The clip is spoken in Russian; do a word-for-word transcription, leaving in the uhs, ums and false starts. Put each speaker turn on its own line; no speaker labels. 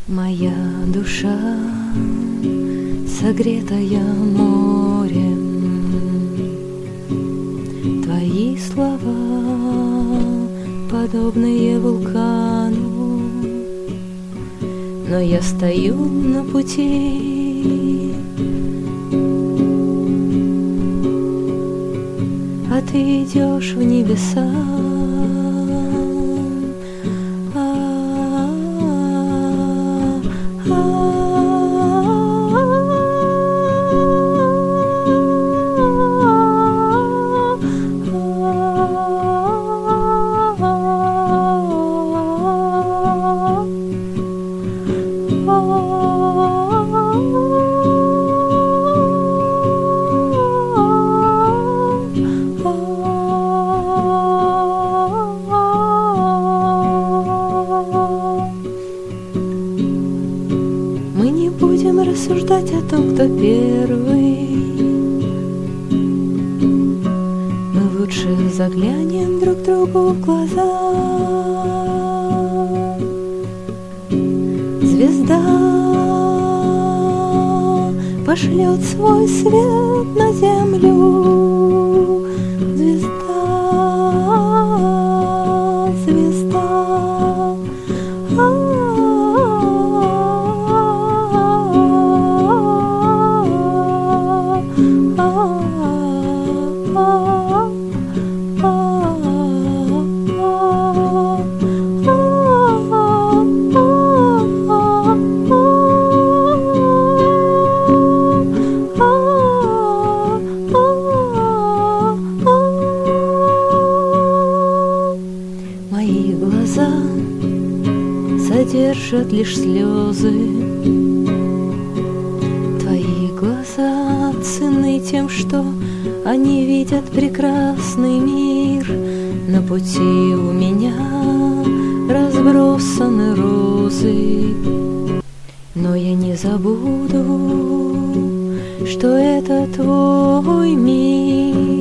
Моя душа, согретая морем, твои слова, подобные вулкану, но я стою на пути, а ты идешь в небеса. Мы не будем рассуждать о том, кто первый. Мы лучше заглянем друг другу в глаза. Звезда пошлет свой свет на землю. Звезда, звезда. Мои глаза содержат лишь слезы. Твои глаза ценны тем, что они видят прекрасный мир. На пути у меня разбросаны розы, но я не забуду, что это твой мир.